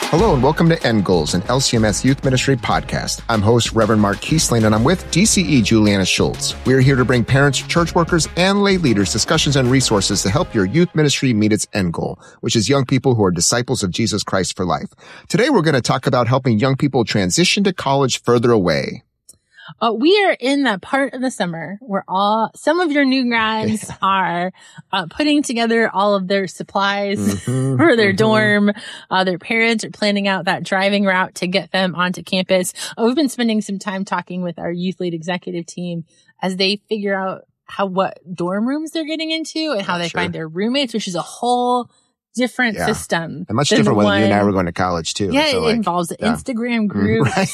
Hello and welcome to End Goals, an LCMS Youth Ministry podcast. I'm host Reverend Mark Kiesling and I'm with DCE Juliana Schultz. We're here to bring parents, church workers, and lay leaders discussions and resources to help your youth ministry meet its end goal, which is young people who are disciples of Jesus Christ for life. Today we're going to talk about helping young people transition to college further away. We are in that part of the summer where some of your new grads are putting together all of their supplies for their dorm. Their parents are planning out that driving route to get them onto campus. We've been spending some time talking with our youth lead executive team as they figure out what dorm rooms they're getting into and how they find their roommates, which is a whole different system. And much different when you and I were going to college too. Yeah, it involves Instagram groups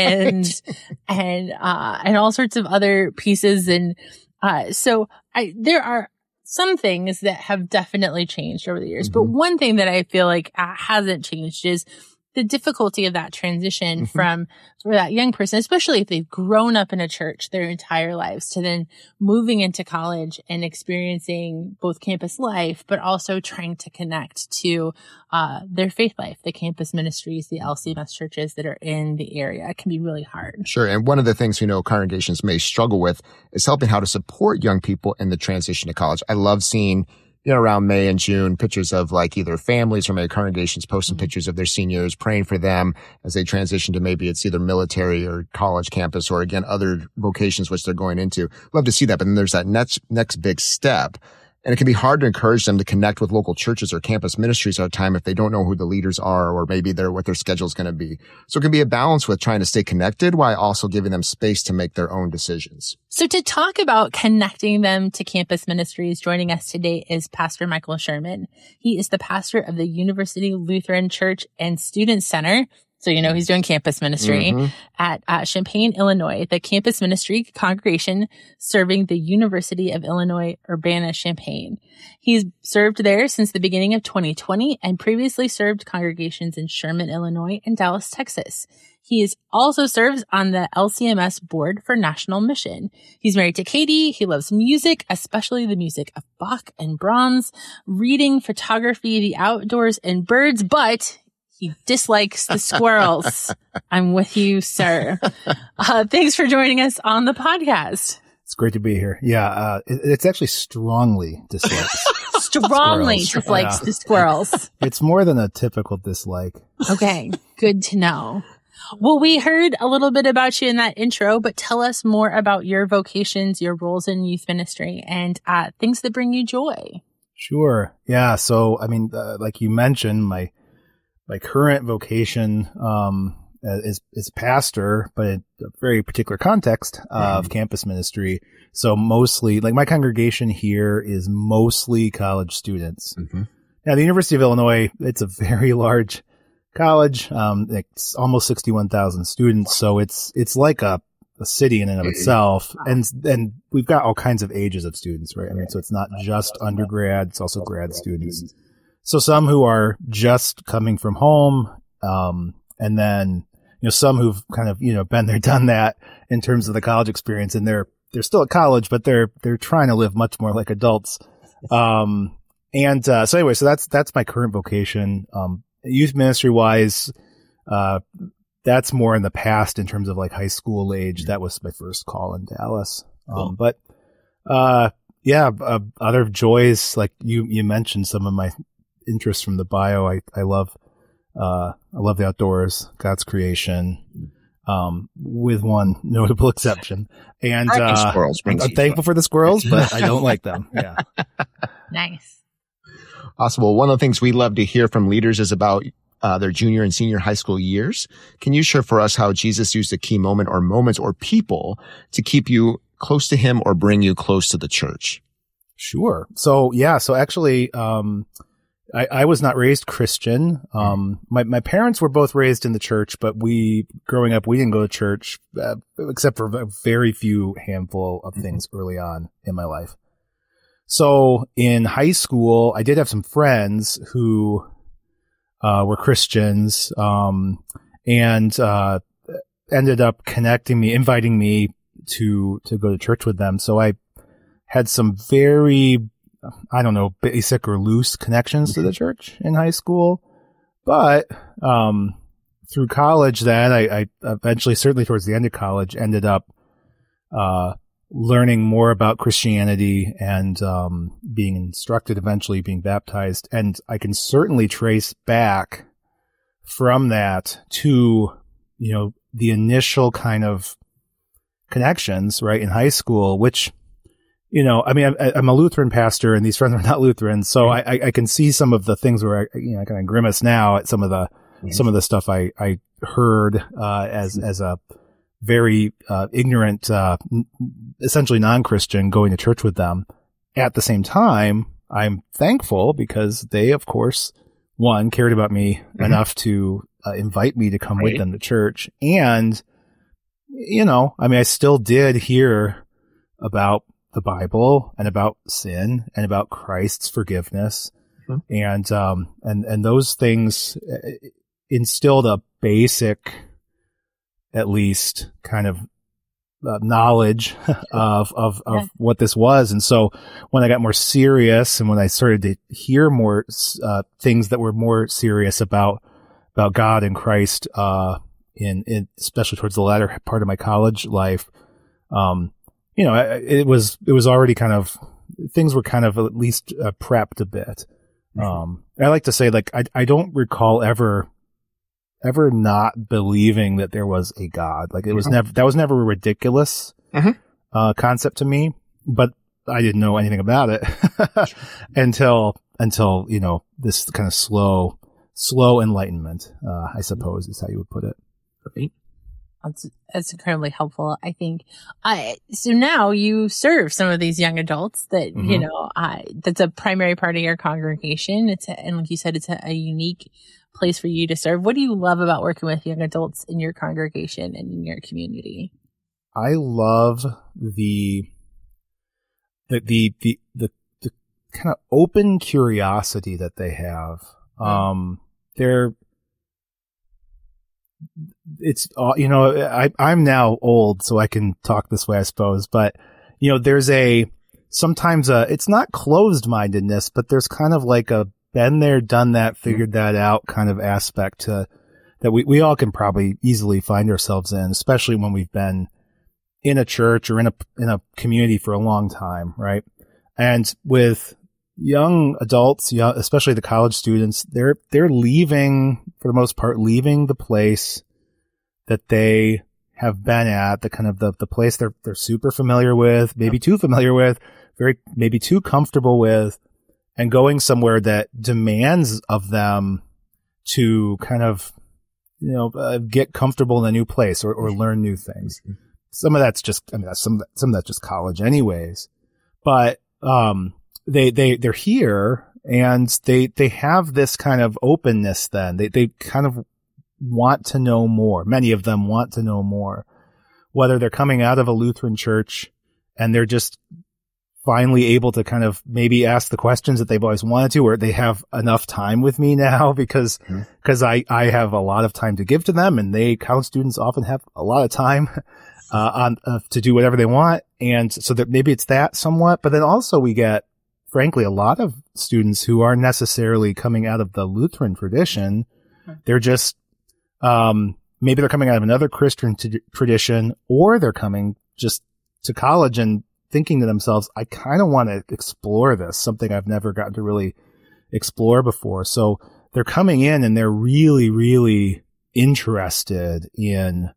and all sorts of other pieces. And so there are some things that have definitely changed over the years. But one thing that I feel like hasn't changed is the difficulty of that transition for that young person, especially if they've grown up in a church their entire lives, to then moving into college and experiencing both campus life, but also trying to connect to their faith life, the campus ministries, the LCMS churches that are in the area. It can be really hard. Sure. And one of the things we know congregations may struggle with is helping how to support young people in the transition to college. I love seeing around May and June, pictures of like either families or maybe congregations posting pictures of their seniors, praying for them as they transition to maybe it's either military or college campus or again, other vocations which they're going into. Love to see that. But then there's that next big step. And it can be hard to encourage them to connect with local churches or campus ministries at a time if they don't know who the leaders are or maybe what their schedule is going to be. So it can be a balance with trying to stay connected while also giving them space to make their own decisions. So to talk about connecting them to campus ministries, joining us today is Pastor Michael Sherman. He is the pastor of the University Lutheran Church and Student Center. So, he's doing campus ministry at Champaign, Illinois, the campus ministry congregation serving the University of Illinois, Urbana-Champaign. He's served there since the beginning of 2020 and previously served congregations in Sherman, Illinois and Dallas, Texas. He also serves on the LCMS board for National Mission. He's married to Katie. He loves music, especially the music of Bach and Brahms, reading, photography, the outdoors, and birds, but he dislikes the squirrels. I'm with you, sir. Thanks for joining us on the podcast. It's great to be here. Yeah, it's actually strongly dislikes. Dislikes the squirrels. It's more than a typical dislike. Okay, good to know. Well, we heard a little bit about you in that intro, but tell us more about your vocations, your roles in youth ministry, and things that bring you joy. Sure. Yeah. So, like you mentioned, my current vocation is pastor, but in a very particular context of campus ministry. So mostly, like my congregation here is mostly college students. Now, the University of Illinois, it's a very large college. It's almost 61,000 students. So it's like a city in and of itself. And we've got all kinds of ages of students, right? So it's not just undergrad, it's also grad students. So some who are just coming from home, and then, some who've kind of, been there, done that in terms of the college experience, and they're still at college, but they're trying to live much more like adults. So anyway, so that's my current vocation. Youth ministry wise, that's more in the past in terms of like high school age. That was my first call in Dallas. Cool. Other joys, like you mentioned some of my interests from the bio. I love the outdoors, God's creation, with one notable exception. And I'm thankful for the squirrels, but I don't like them. Yeah. Nice. Awesome. Well, one of the things we love to hear from leaders is about their junior and senior high school years. Can you share for us how Jesus used a key moment or moments or people to keep you close to him or bring you close to the church? Sure. So actually, I was not raised Christian. My parents were both raised in the church, but growing up, we didn't go to church, except for a very few handful of things early on in my life. So in high school, I did have some friends who, were Christians, and, ended up inviting me to go to church with them. So I had some very, basic or loose connections to the church in high school. But through college, then I eventually, certainly towards the end of college, ended up learning more about Christianity and being instructed, eventually being baptized. And I can certainly trace back from that to, the initial kind of connections, right, in high school, which, I'm a Lutheran pastor and these friends are not Lutheran. So I can see some of the things where I kind of grimace now at some of the stuff I heard, as a very, ignorant, essentially non-Christian going to church with them. At the same time, I'm thankful because they, of course, one, cared about me enough to invite me to come with them to church. And, I still did hear about the Bible and about sin and about Christ's forgiveness. And those things instilled a basic, at least, kind of knowledge of what this was. And so when I got more serious and when I started to hear more things that were more serious about God and Christ, in especially towards the latter part of my college life, it was already kind of, things were kind of at least prepped a bit. I like to say, like, I don't recall ever not believing that there was a God. Like, that was never a ridiculous concept to me, but I didn't know anything about it until this kind of slow enlightenment, I suppose is how you would put it. Right. That's incredibly helpful, I think. So now you serve some of these young adults that, that's a primary part of your congregation. And like you said, it's a unique place for you to serve. What do you love about working with young adults in your congregation and in your community? I love the kind of open curiosity that they have. I'm now old, so I can talk this way, I suppose. But, there's sometimes it's not closed-mindedness, but there's kind of like a been there, done that, figured that out kind of aspect that we all can probably easily find ourselves in, especially when we've been in a church or in a community for a long time, right? And with young adults, especially the college students, they're leaving, for the most part, the place that they have been at, the kind of the place they're super familiar with, maybe too familiar with, maybe too comfortable with, and going somewhere that demands of them to kind of, get comfortable in a new place or learn new things. Some of that's just, some of that's just college anyways, but, they're here and they have this kind of openness then. They kind of want to know more. Many of them want to know more, whether they're coming out of a Lutheran church and they're just finally able to kind of maybe ask the questions that they've always wanted to, or they have enough time with me now because I have a lot of time to give to them, and college students often have a lot of time to do whatever they want. And so that maybe it's that somewhat, but then also we get, frankly, a lot of students who aren't necessarily coming out of the Lutheran tradition. They're just, maybe they're coming out of another Christian tradition, or they're coming just to college and thinking to themselves, I kind of want to explore this, something I've never gotten to really explore before. So they're coming in and they're really, really interested in,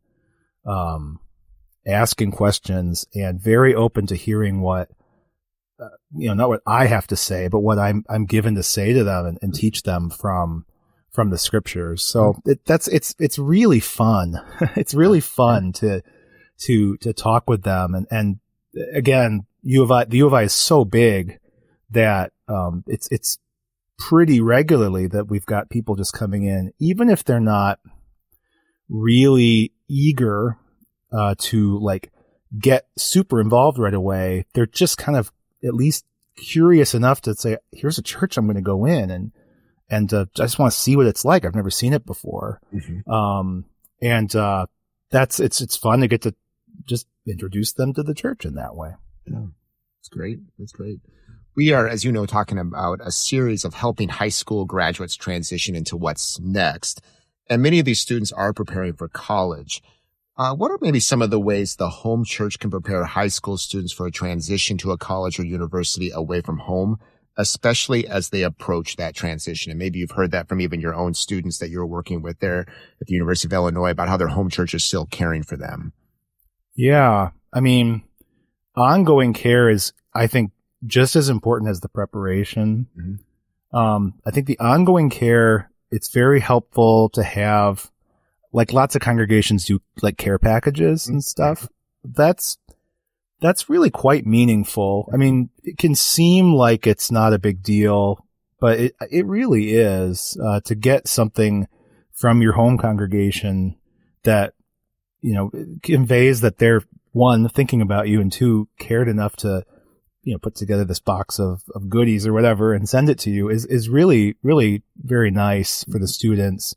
asking questions and very open to hearing what, not what I have to say, but what I'm given to say to them and teach them from the scriptures. So it's really fun. It's really fun to talk with them. And again, the U of I is so big that, it's pretty regularly that we've got people just coming in, even if they're not really eager, to like get super involved right away. They're just kind of at least curious enough to say, here's a church I'm going to go in and I just want to see what it's like. I've never seen it before. It's fun to get to just introduce them to the church in that way. Yeah, it's great. That's great. We are, as you know, talking about a series of helping high school graduates transition into what's next. And many of these students are preparing for college. What are maybe some of the ways the home church can prepare high school students for a transition to a college or university away from home, especially as they approach that transition? And maybe you've heard that from even your own students that you're working with there at the University of Illinois about how their home church is still caring for them. Yeah. I mean, ongoing care is, I think, just as important as the preparation. Mm-hmm. I think the ongoing care, it's very helpful to have, like lots of congregations do, like care packages and stuff. That's really quite meaningful. I mean, it can seem like it's not a big deal, but it really is, to get something from your home congregation that, you know, conveys that they're, one, thinking about you, and two, cared enough to, you know, put together this box of goodies or whatever and send it to you is really, really very nice for the students.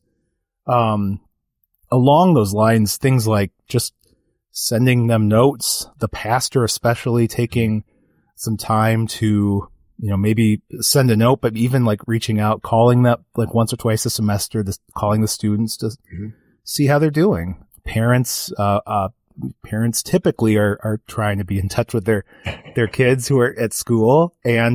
Along those lines, things like just sending them notes, the pastor especially taking some time to, you know, maybe send a note, but even like reaching out, calling them like once or twice a semester, calling the students to see how they're doing. Parents typically are trying to be in touch with their kids who are at school.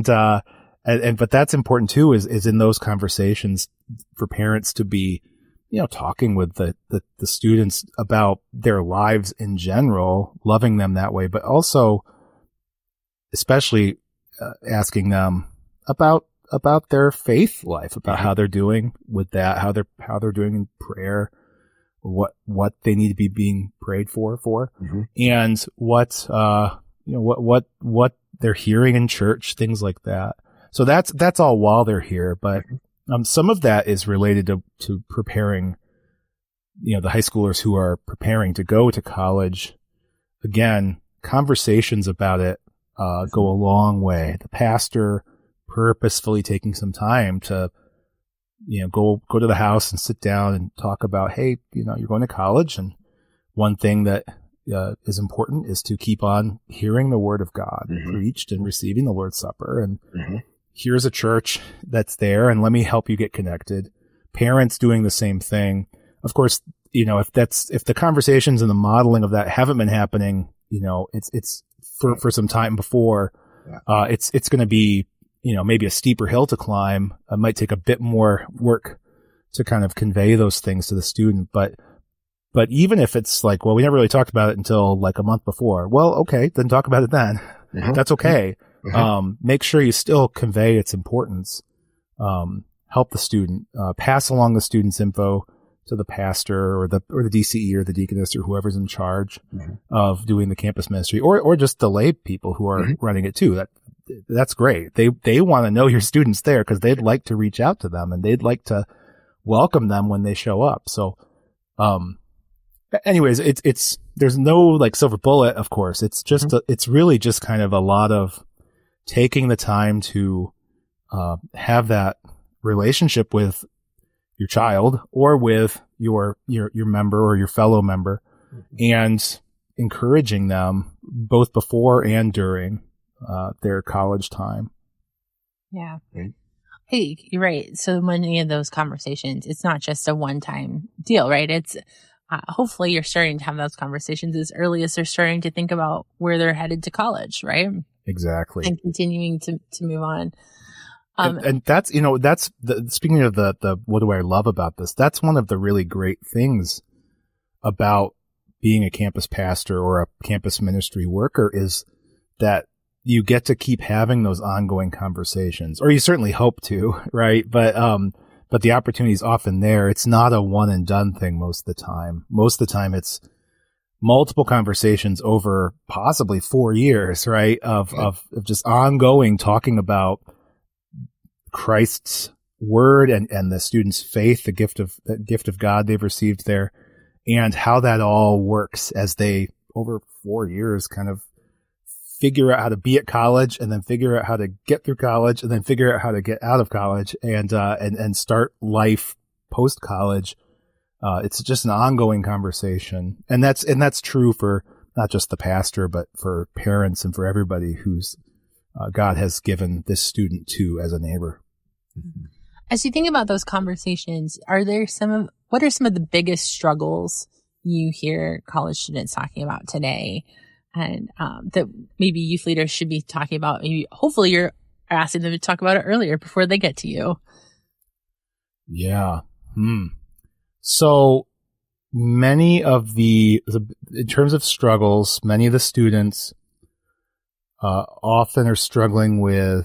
But that's important too, is in those conversations for parents to be, you know, talking with the students about their lives in general, loving them that way, but also especially asking them about their faith life, about how they're doing with that, how they're doing in prayer, what they need to be being prayed for, and what they're hearing in church, things like that. So that's all while they're here, but some of that is related to preparing, you know, the high schoolers who are preparing to go to college. Again, conversations about it go a long way. The pastor purposefully taking some time to, you know, go to the house and sit down and talk about, hey, you know, you're going to college, and one thing that is important is to keep on hearing the word of God preached and receiving the Lord's Supper. And here's a church that's there, and let me help you get connected. Parents doing the same thing. Of course, you know, if the conversations and the modeling of that haven't been happening, you know, it's for some time before, it's going to be, you know, maybe a steeper hill to climb. It might take a bit more work to kind of convey those things to the student. But even if it's like, well, we never really talked about it until like a month before. Well, okay, then talk about it then. That's okay. Make sure you still convey its importance. Help the student, pass along the student's info to the pastor or the DCE or the deaconess or whoever's in charge of doing the campus ministry, or just the lay people who are running it too. That's great. They want to know your students there because they'd like to reach out to them and they'd like to welcome them when they show up. So, anyways, it's there's no like silver bullet, of course. It's just it's really just kind of a lot of taking the time to have that relationship with your child or with your member or your fellow member, and encouraging them both before and during their college time. Yeah. Hey, you're right. So many of those conversations, it's not just a one-time deal, right? It's hopefully you're starting to have those conversations as early as they're starting to think about where they're headed to college, right? Exactly. And continuing to move on. And that's, you know, that's speaking of the what do I love about this? That's one of the really great things about being a campus pastor or a campus ministry worker is that you get to keep having those ongoing conversations, or you certainly hope to, right? But the opportunity is often there. It's not a one and done thing most of the time. Most of the time it's multiple conversations over possibly 4 years, right? Of just ongoing talking about Christ's word and the student's faith, the gift of God they've received there, and how that all works as they, over 4 years, kind of figure out how to be at college, and then figure out how to get through college, and then figure out how to get out of college and start life post college. It's just an ongoing conversation. And that's true for not just the pastor, but for parents and for everybody who's God has given this student to as a neighbor. As you think about those conversations, what are some of the biggest struggles you hear college students talking about today, and that maybe youth leaders should be talking about? Maybe, hopefully, you're asking them to talk about it earlier before they get to you. Yeah. So many of in terms of struggles, many of the students often are struggling with,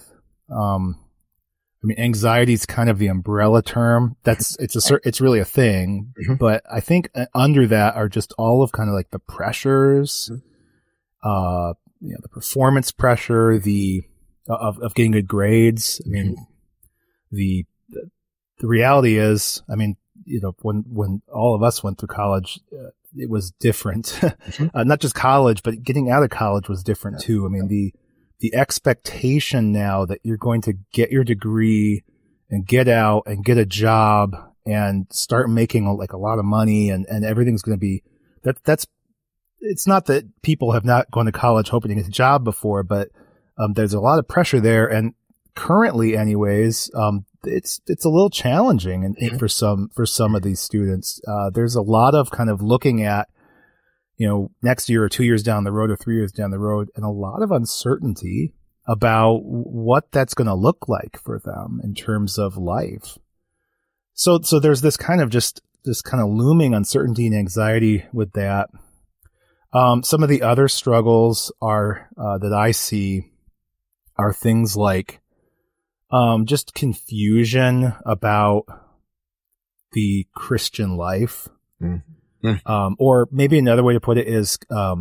anxiety is kind of the umbrella term. It's really a thing, but I think under that are just all of kind of like the pressures, the performance pressure, of getting good grades. I mean, the reality is, when all of us went through college, it was different. Not just college, but getting out of college was different too. I mean, the expectation now that you're going to get your degree and get out and get a job and start making like a lot of money and everything's going to be it's not that people have not gone to college hoping to get a job before, but there's a lot of pressure there. And currently anyways, it's a little challenging for some of these students. There's a lot of kind of looking at, next year or 2 years down the road or 3 years down the road, and a lot of uncertainty about what that's going to look like for them in terms of life. So there's this kind of looming uncertainty and anxiety with that. Some of the other struggles that I see are things like, just confusion about the Christian life. Or maybe another way to put it is,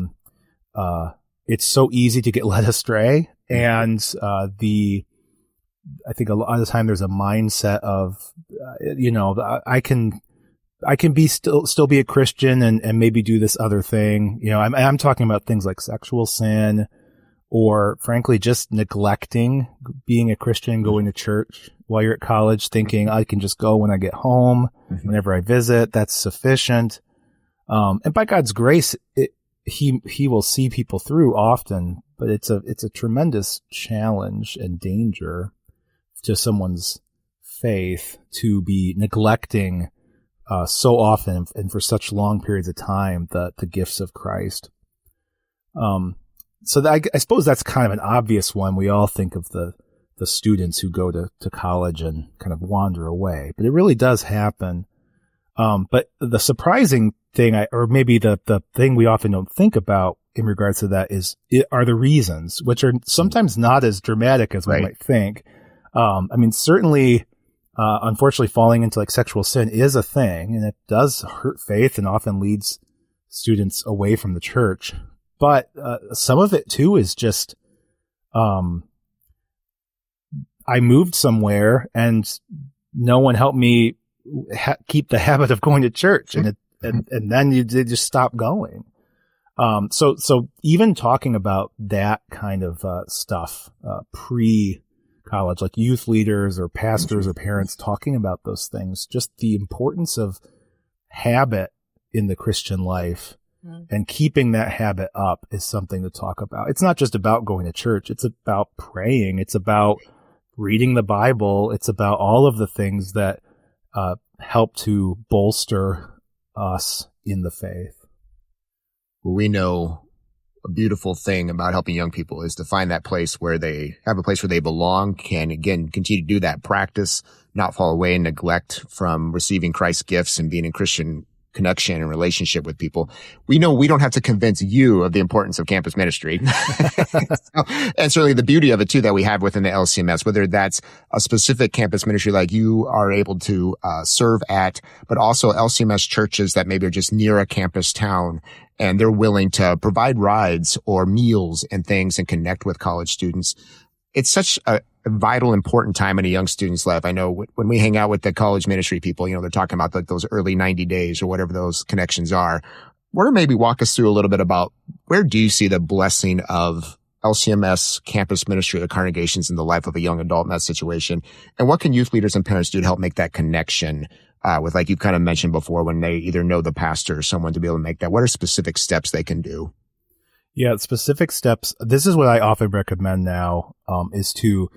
it's so easy to get led astray. And, I think a lot of the time there's a mindset of, I can be still be a Christian and maybe do this other thing. I'm talking about things like sexual sin, or frankly, just neglecting being a Christian, going to church while you're at college, thinking I can just go when I get home, whenever I visit, that's sufficient. And by God's grace, he will see people through often, but it's a tremendous challenge and danger to someone's faith to be neglecting so often and for such long periods of time the gifts of Christ. So I suppose that's kind of an obvious one. We all think of the students who go to college and kind of wander away, but it really does happen. But the surprising thing, or maybe the thing we often don't think about in regards to that are the reasons, which are sometimes not as dramatic as we might think. Certainly, unfortunately, falling into like sexual sin is a thing, and it does hurt faith and often leads students away from the church. But some of it too is just, I moved somewhere and no one helped me keep the habit of going to church, and then you just stop going. So even talking about that kind of stuff pre-college, like youth leaders or pastors or parents talking about those things, just the importance of habit in the Christian life and keeping that habit up is something to talk about. It's not just about going to church. It's about praying. It's about reading the Bible. It's about all of the things that help to bolster us in the faith. We know a beautiful thing about helping young people is to find that place where they have a place where they belong, can again continue to do that practice, not fall away and neglect from receiving Christ's gifts and being in Christian connection and relationship with people. We know we don't have to convince you of the importance of campus ministry. And certainly the beauty of it too that we have within the LCMS, whether that's a specific campus ministry like you are able to serve at, but also LCMS churches that maybe are just near a campus town and they're willing to provide rides or meals and things and connect with college students. It's such a vital, important time in a young student's life. I know when we hang out with the college ministry people, they're talking about like those early 90 days or whatever those connections are. Where maybe walk us through a little bit about where do you see the blessing of LCMS campus ministry or congregations in the life of a young adult in that situation? And what can youth leaders and parents do to help make that connection with, like you've kind of mentioned before, when they either know the pastor or someone to be able to make that? What are specific steps they can do? Yeah, specific steps. This is what I often recommend now, is to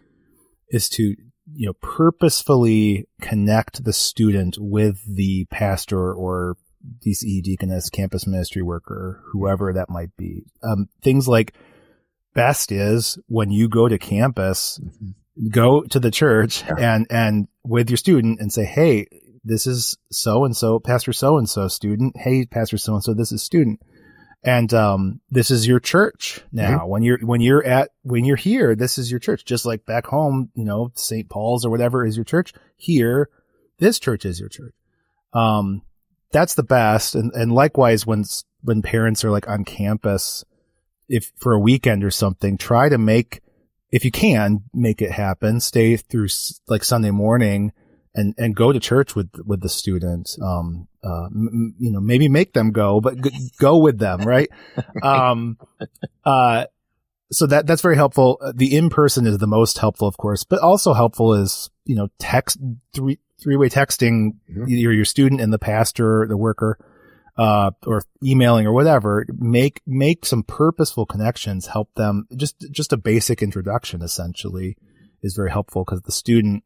purposefully connect the student with the pastor or DCE, deaconess, campus ministry worker, whoever that might be. Things like, best is when you go to campus, go to the church and with your student and say, hey, this is so-and-so, Pastor so-and-so, student. Hey, Pastor so-and-so, this is student. And, this is your church now. Mm-hmm. When you're here, this is your church. Just like back home, St. Paul's or whatever is your church. Here, this church is your church. That's the best. And likewise, when parents are like on campus, if for a weekend or something, try to if you can, make it happen. Stay through like Sunday morning and go to church with the student. Maybe make them go, but go with them, right? So that's very helpful. The in-person is the most helpful, of course, but also helpful is, text, three-way texting, either your student and the pastor, the worker, or emailing or whatever. Make some purposeful connections, help them. Just a basic introduction essentially is very helpful, because the student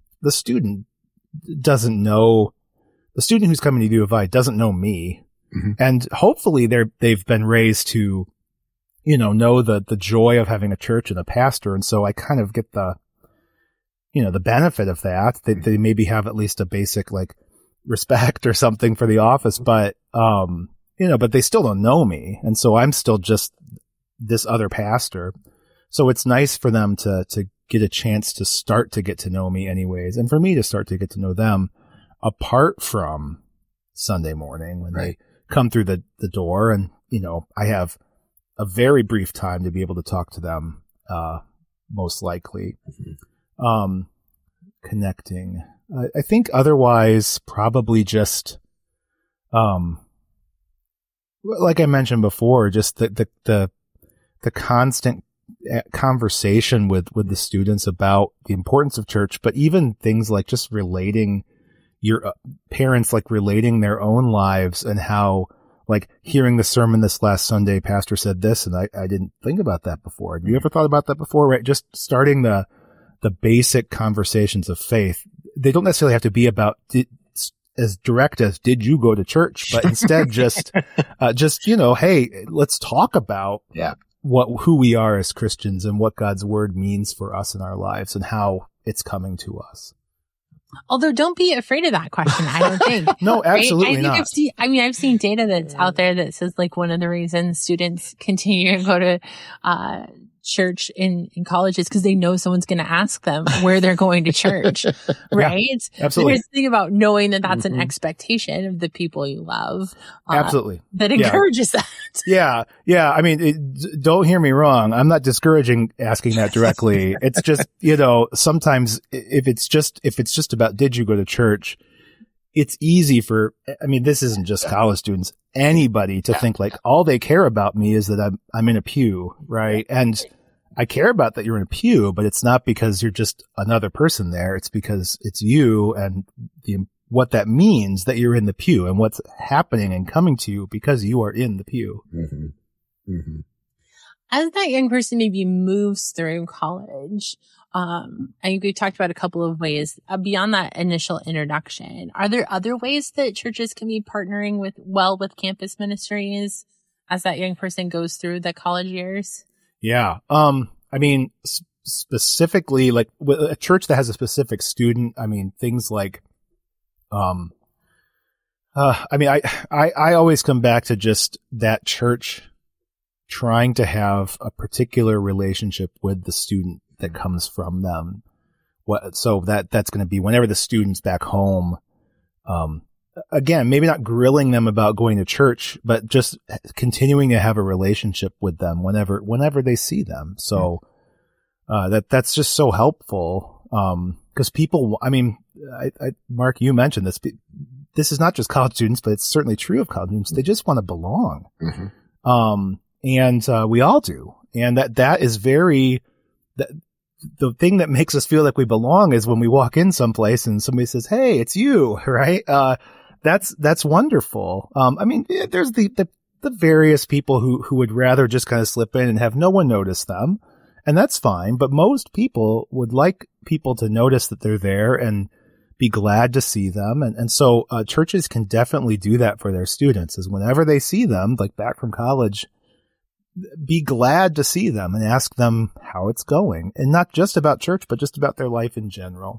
doesn't know, the student who's coming to U of I doesn't know me. Mm-hmm. And hopefully they've been raised to, know the joy of having a church and a pastor. And so I kind of get the benefit of that. They maybe have at least a basic like respect or something for the office, but they still don't know me. And so I'm still just this other pastor. So it's nice for them to get a chance to start to get to know me anyways. And for me to start to get to know them apart from Sunday morning when they come through the door. And, I have a very brief time to be able to talk to them, most likely. Mm-hmm. Connecting. I think otherwise probably just, like I mentioned before, just the constant conversation with the students about the importance of church, but even things like just relating your parents, like relating their own lives and how, like, hearing the sermon this last Sunday, pastor said this, and I didn't think about that before. Have you ever thought about that before? Right? Just starting the basic conversations of faith. They don't necessarily have to be about as direct as did you go to church, but instead just hey, let's talk about who we are as Christians and what God's word means for us in our lives and how it's coming to us. Although don't be afraid of that question, I don't think. No, absolutely not. I've seen data that's out there that says like one of the reasons students continue to go to church in college is because they know someone's going to ask them where they're going to church, right? Yeah, absolutely. There's the thing about knowing that that's an expectation of the people you love. Absolutely. That encourages that. Yeah. I mean, don't hear me wrong. I'm not discouraging asking that directly. It's just, sometimes if it's just about did you go to church, it's easy this isn't just college students, anybody to think like all they care about me is that I'm in a pew, right? And I care about that you're in a pew, but it's not because you're just another person there. It's because it's you and what that means that you're in the pew and what's happening and coming to you because you are in the pew. Mm-hmm. Mm-hmm. As that young person maybe moves through college, I think we talked about a couple of ways beyond that initial introduction. Are there other ways that churches can be partnering with campus ministries as that young person goes through the college years? Yeah. Specifically, like with a church that has a specific student, things like, I always come back to just that church trying to have a particular relationship with the student that comes from them. So that's going to be whenever the student's back home, again, maybe not grilling them about going to church, but just continuing to have a relationship with them whenever they see them. So, that's just so helpful. 'Cause people, Mark, you mentioned this. This is not just college students, but it's certainly true of college students. They just want to belong. Mm-hmm. And we all do. And that is the thing that makes us feel like we belong is when we walk in someplace and somebody says, "Hey, it's you," right? That's wonderful. There's the the various people who would rather just kind of slip in and have no one notice them. And that's fine. But most people would like people to notice that they're there and be glad to see them. And so churches can definitely do that for their students, is whenever they see them, like back from college, be glad to see them and ask them how it's going. And not just about church, but just about their life in general.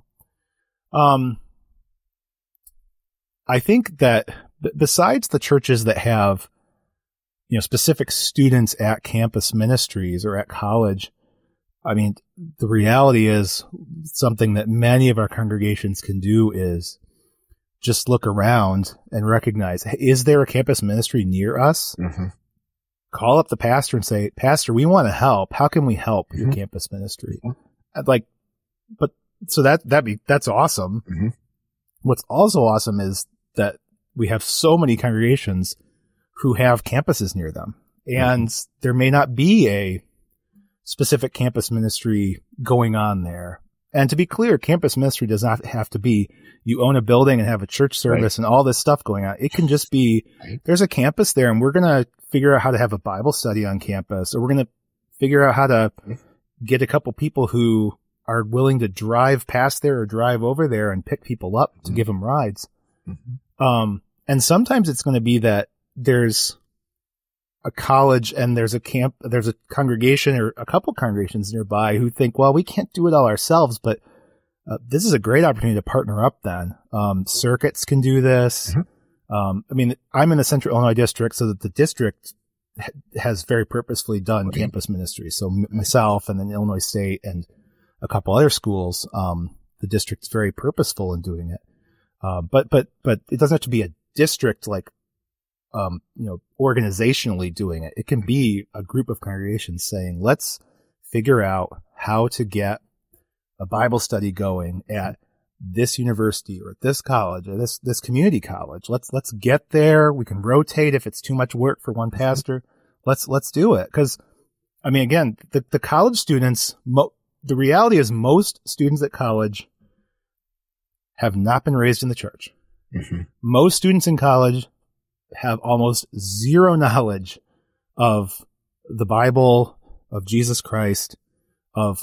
I think that besides the churches that have, specific students at campus ministries or at college, I mean, the reality is something that many of our congregations can do is just look around and recognize, hey, is there a campus ministry near us? Mm-hmm. Call up the pastor and say, Pastor, we want to help. How can we help your campus ministry? So that's awesome. Mm-hmm. What's also awesome is that we have so many congregations who have campuses near them, and there may not be a specific campus ministry going on there. And to be clear, campus ministry does not have to be you own a building and have a church service and all this stuff going on. It can just be there's a campus there, and we're going to figure out how to have a Bible study on campus, or we're going to figure out how to get a couple people who are willing to drive past there or drive over there and pick people up to give them rides. Mm-hmm. And sometimes it's going to be that there's a college and there's a congregation or a couple congregations nearby who think, well, we can't do it all ourselves, but this is a great opportunity to partner up then. Circuits can do this. Mm-hmm. I'm in the Central Illinois district, so that the district has very purposefully done campus ministry. So myself and then Illinois State and a couple other schools, the district's very purposeful in doing it. But it doesn't have to be a district like, organizationally doing it. It can be a group of congregations saying, let's figure out how to get a Bible study going at this university or this college or this community college. Let's get there. We can rotate if it's too much work for one pastor. Let's do it. Cause again, the college students, the reality is most students at college have not been raised in the church. Mm-hmm. Most students in college have almost zero knowledge of the Bible, of Jesus Christ, of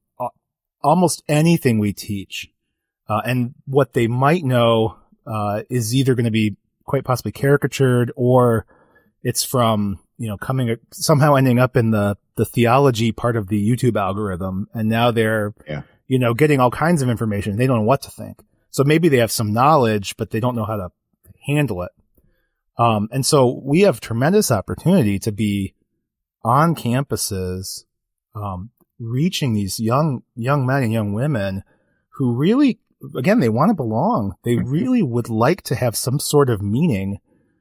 almost anything we teach. And what they might know is either going to be quite possibly caricatured, or it's from, somehow ending up in the theology part of the YouTube algorithm. And now they're, getting all kinds of information. They don't know what to think. So maybe they have some knowledge, but they don't know how to handle it. And so we have tremendous opportunity to be on campuses, reaching these young men and young women who really, again, they want to belong. They really would like to have some sort of meaning,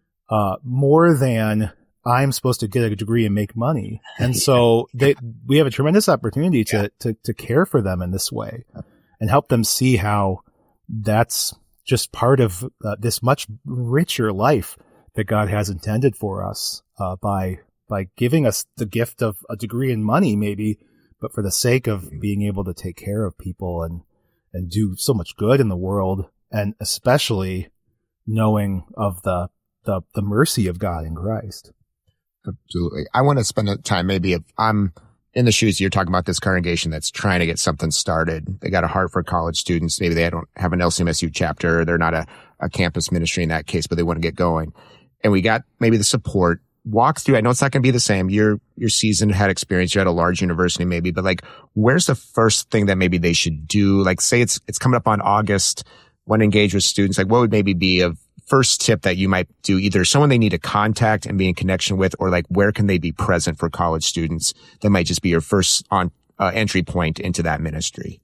more than I'm supposed to get a degree and make money. And so we have a tremendous opportunity to care for them in this way and help them see how that's just part of this much richer life that God has intended for us, by giving us the gift of a degree in money, maybe, but for the sake of being able to take care of people and do so much good in the world, and especially knowing of the mercy of God in Christ. Absolutely. I want to spend time, maybe if I'm in the shoes, you're talking about this congregation that's trying to get something started. They got a heart for college students. Maybe they don't have an LCMSU chapter, or they're not a campus ministry in that case, but they want to get going. And we got maybe the support. Walk through, I know it's not going to be the same. You're seasoned, had experience, you're at a large university maybe, but like, where's the first thing that maybe they should do? Like, say it's coming up on August, want to engage with students. Like, what would maybe be a first tip that you might do? Either someone they need to contact and be in connection with, or like, where can they be present for college students? That might just be your first entry point into that ministry.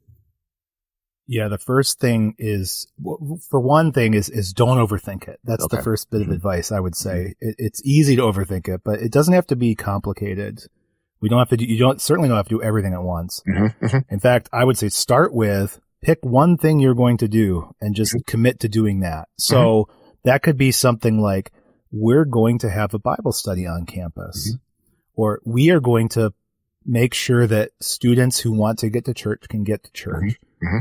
Yeah, the first thing is, for one thing, is don't overthink it. That's the first bit of advice I would say. It's easy to overthink it, but it doesn't have to be complicated. You certainly don't have to do everything at once. Mm-hmm. In fact, I would say start with pick one thing you're going to do and just commit to doing that. So that could be something like, we're going to have a Bible study on campus, or we are going to make sure that students who want to get to church can get to church.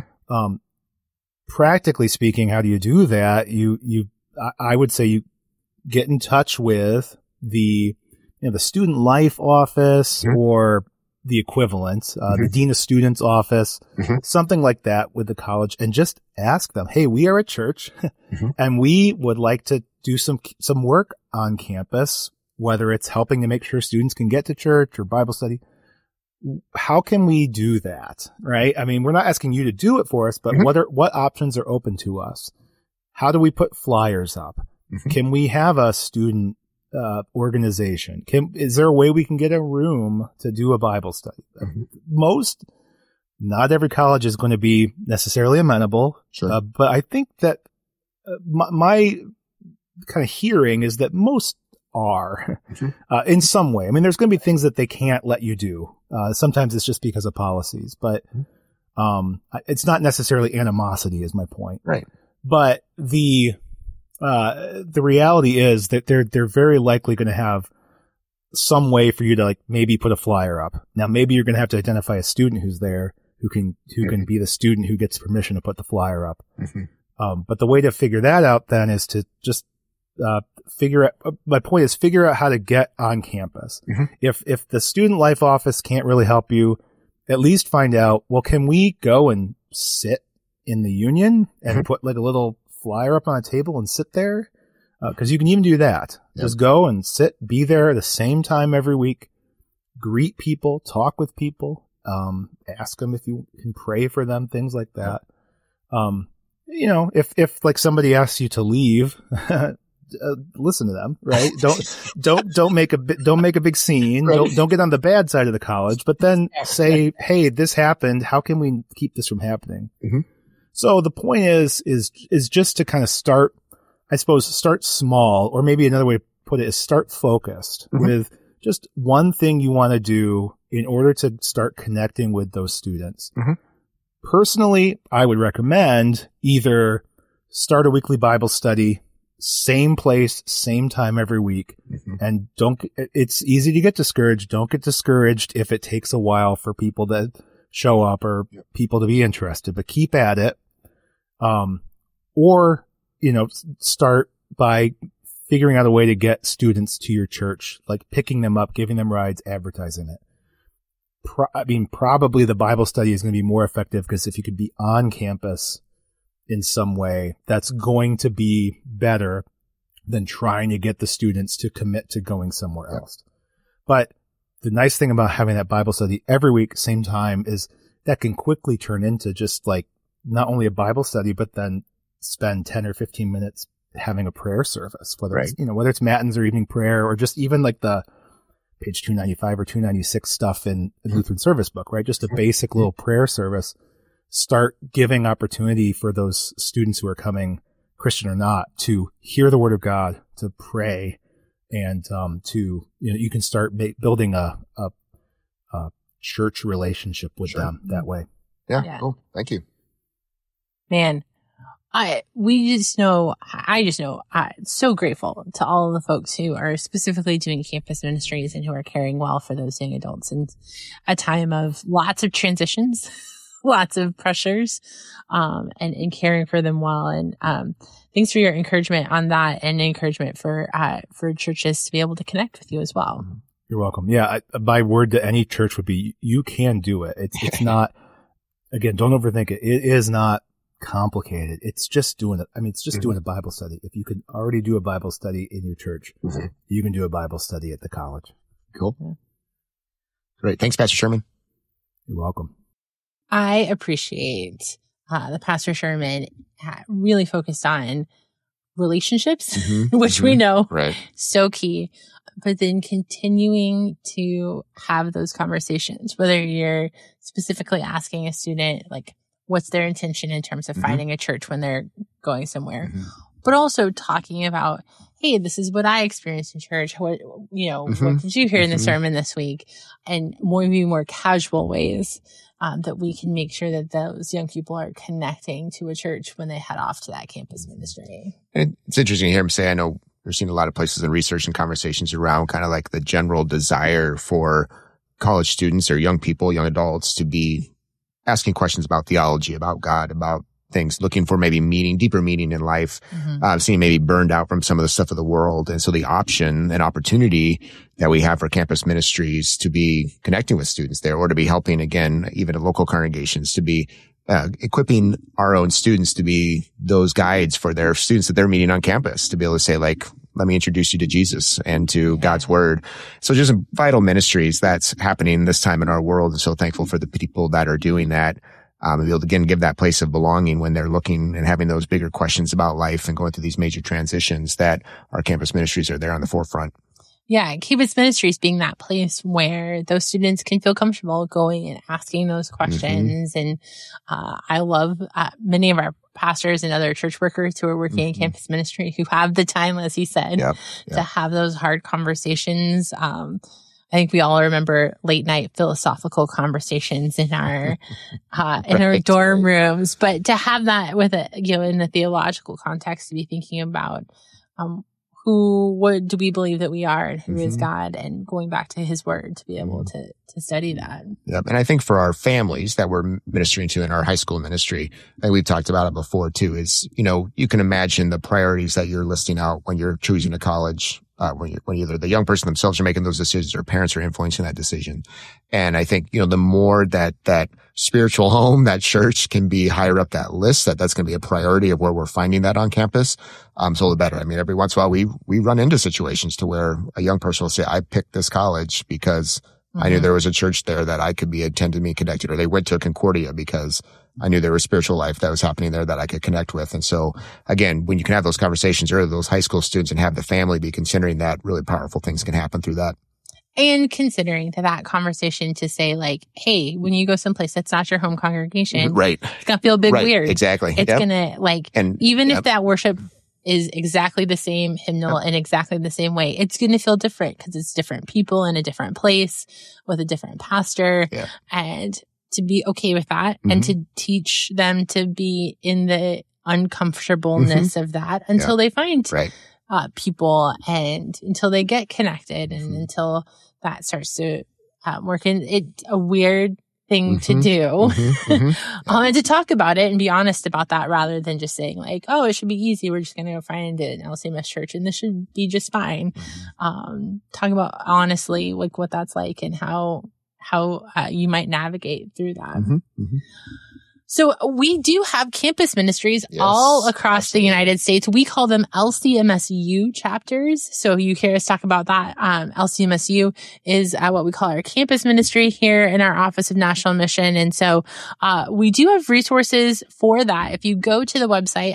Practically speaking, how do you do that? I would say you get in touch with the student life office or the equivalent, the dean of students office, something like that with the college, and just ask them, hey, we are a church and we would like to do some work on campus, whether it's helping to make sure students can get to church or Bible study. How can we do that? Right? I mean, we're not asking you to do it for us, but what options are open to us? How do we put flyers up? Can we have a student organization? Is there a way we can get a room to do a Bible study? Not every college is going to be necessarily amenable, but I think that my kind of hearing is that most are in some way. I mean, there's going to be things that they can't let you do. Sometimes it's just because of policies, but it's not necessarily animosity is my point. Right. But the reality is that they're very likely going to have some way for you to like maybe put a flyer up. Now, maybe you're going to have to identify a student who's there who can be the student who gets permission to put the flyer up. But the way to figure that out then is to just figure out how to get on campus. If the student life office can't really help you, at least find out, well, can we go and sit in the union and put like a little flyer up on a table and sit there? Cause you can even do that. Just go and be there at the same time every week, greet people, talk with people, ask them if you can pray for them, things like that. If like somebody asks you to leave, listen to them, right? Don't make a big scene. Right. Don't get on the bad side of the college, but then say, hey, this happened. How can we keep this from happening? So the point is just to kind of start small, or maybe another way to put it is start focused with just one thing you want to do in order to start connecting with those students. Personally, I would recommend either start a weekly Bible study, same place, same time every week. And it's easy to get discouraged. Don't get discouraged if it takes a while for people to show up or people to be interested, but keep at it. Or, start by figuring out a way to get students to your church, like picking them up, giving them rides, advertising it. Probably the Bible study is going to be more effective because if you could be on campus in some way, that's going to be better than trying to get the students to commit to going somewhere else. But the nice thing about having that Bible study every week, same time, is that can quickly turn into just like not only a Bible study, but then spend 10 or 15 minutes having a prayer service, whether it's matins or evening prayer, or just even like the page 295 or 296 stuff in Lutheran Service Book, right? Just a basic little prayer service. Start giving opportunity for those students who are coming, Christian or not, to hear the word of God, to pray, and you can start building a church relationship with them that way. Yeah. Cool. Thank you. Man, I'm so grateful to all of the folks who are specifically doing campus ministries and who are caring well for those young adults in a time of lots of transitions, lots of pressures, and caring for them well. And thanks for your encouragement on that, and encouragement for churches to be able to connect with you as well. You're welcome. Yeah, my word to any church would be, you can do it. It's not, again, don't overthink it. It is not complicated. It's just doing it. I mean, it's just doing a Bible study. If you could already do a Bible study in your church, you can do a Bible study at the college. Cool. Yeah. Great. Thanks, Pastor Sherman. You're welcome. I appreciate the Pastor Sherman really focused on relationships, which we know so key, but then continuing to have those conversations, whether you're specifically asking a student, like, what's their intention in terms of finding a church when they're going somewhere, but also talking about, hey, this is what I experienced in church. What did you hear in the sermon this week? And maybe more casual ways that we can make sure that those young people are connecting to a church when they head off to that campus ministry. And it's interesting to hear him say, I know we're seeing a lot of places in research and conversations around kind of like the general desire for college students or young people, young adults to be asking questions about theology, about God, about things, looking for maybe deeper meaning in life, seeing maybe burned out from some of the stuff of the world. And so the option and opportunity that we have for campus ministries to be connecting with students there, or to be helping, again, even at local congregations, to be equipping our own students to be those guides for their students that they're meeting on campus, to be able to say, like, let me introduce you to Jesus and to God's word. So just vital ministries that's happening this time in our world. And so thankful for the people that are doing that. And be able to, again, give that place of belonging when they're looking and having those bigger questions about life and going through these major transitions, that our campus ministries are there on the forefront. Yeah, campus ministries being that place where those students can feel comfortable going and asking those questions. And I love many of our pastors and other church workers who are working in campus ministry who have the time, as he said, to have those hard conversations. I think we all remember late night philosophical conversations in our in our dorm rooms, but to have that with in a theological context, to be thinking about what do we believe that we are, and who is God, and going back to His Word to be able to study that. Yep. And I think for our families that we're ministering to in our high school ministry, and we've talked about it before too, is, you can imagine the priorities that you're listing out when you're choosing a college, when either the young person themselves are making those decisions or parents are influencing that decision. And I think, the more that spiritual home, that church can be higher up that list, that's going to be a priority of where we're finding that on campus. So the better. I mean, every once in a while we run into situations to where a young person will say, I picked this college because I knew there was a church there that I could be attended and connected, or they went to Concordia because I knew there was spiritual life that was happening there that I could connect with. And so again, when you can have those conversations early, those high school students, and have the family be considering that, really powerful things can happen through that. And considering that conversation to say, like, hey, when you go someplace that's not your home congregation, right, it's going to feel a bit weird. Exactly. It's going to even if that worship is exactly the same hymnal in exactly the same way, it's going to feel different because it's different people in a different place with a different pastor. And to be okay with that and to teach them to be in the uncomfortableness of that until they find people, and until they get connected, and until that starts to work. And it's a weird thing to do and to talk about it and be honest about that, rather than just saying like, oh, it should be easy, we're just going to go find an LCMS church and this should be just fine. Talking about honestly like what that's like and how you might navigate through that. So we do have campus ministries all across the United States. We call them LCMSU chapters. So you hear us talk about that. LCMSU is what we call our campus ministry here in our Office of National Mission. And so we do have resources for that. If you go to the website,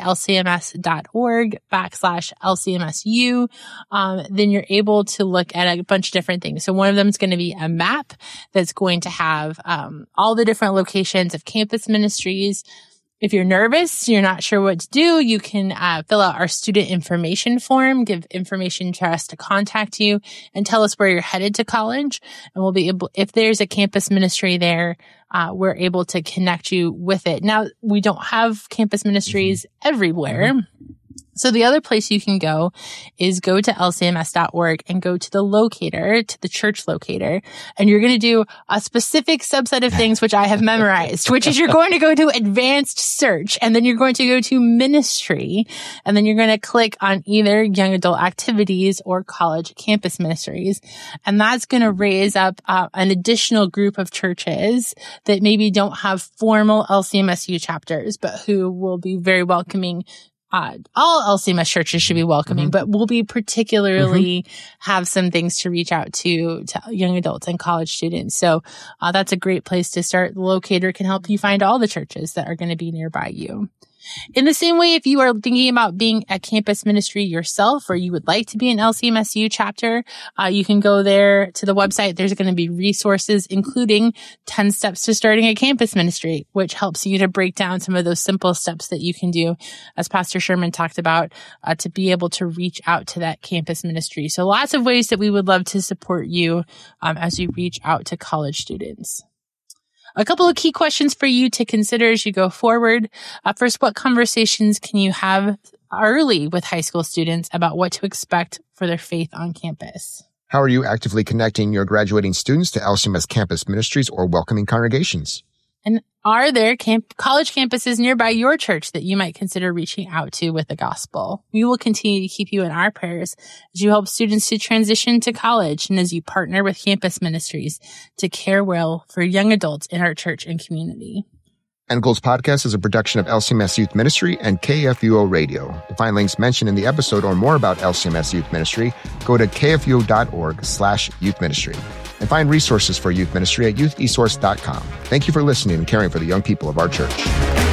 lcms.org/LCMSU, then you're able to look at a bunch of different things. So one of them is going to be a map that's going to have all the different locations of campus ministry. If you're nervous, you're not sure what to do, you can fill out our student information form, give information to us to contact you, and tell us where you're headed to college. And we'll be able, if there's a campus ministry there, we're able to connect you with it. Now, we don't have campus ministries everywhere. So the other place you can go is go to lcms.org and go to the locator, to the church locator. And you're going to do a specific subset of things, which I have memorized, which is you're going to go to advanced search, and then you're going to go to ministry, and then you're going to click on either young adult activities or college campus ministries. And that's going to raise up an additional group of churches that maybe don't have formal LCMSU chapters, but who will be very welcoming. All LCMS churches should be welcoming, but we'll be particularly have some things to reach out to young adults and college students. So that's a great place to start. The locator can help you find all the churches that are going to be nearby you. In the same way, if you are thinking about being a campus ministry yourself, or you would like to be an LCMSU chapter, you can go there to the website. There's going to be resources, including 10 steps to starting a campus ministry, which helps you to break down some of those simple steps that you can do, as Pastor Sherman talked about, to be able to reach out to that campus ministry. So lots of ways that we would love to support you as you reach out to college students. A couple of key questions for you to consider as you go forward. First, what conversations can you have early with high school students about what to expect for their faith on campus? How are you actively connecting your graduating students to LCMS campus ministries or welcoming congregations? And are there college campuses nearby your church that you might consider reaching out to with the gospel? We will continue to keep you in our prayers as you help students to transition to college and as you partner with campus ministries to care well for young adults in our church and community. End Goals Podcast is a production of LCMS Youth Ministry and KFUO Radio. To find links mentioned in the episode or more about LCMS Youth Ministry, go to kfuo.org/youth ministry and find resources for youth ministry at youthesource.com. Thank you for listening and caring for the young people of our church.